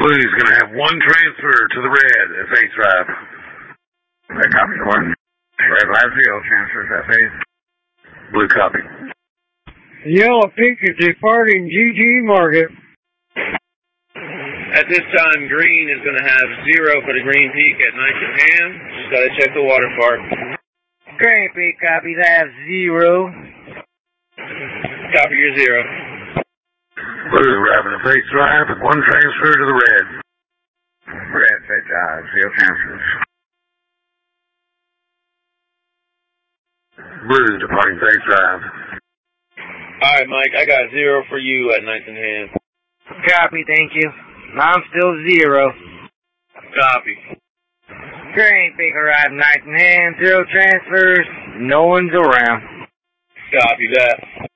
Blue's going to have one transfer to the red at face drive. Red copy, one. Red last zero transfers at face. Blue copy. Yellow Pink is departing GG Market. At this time, green is going to have 0 for the Green Peak at Knights in Hand. Just got to check the water part. Green Peak copies, I have 0. Copy your 0. Blue arriving at face drive with one transfer to the red. Red face drive, 0 transfers. Blue departing face drive. Alright, Mike, I got 0 for you at Knights in Hand. Copy, thank you. I'm still 0. Copy. Green Peak arrived Knights in Hand, 0 transfers, no one's around. Copy that.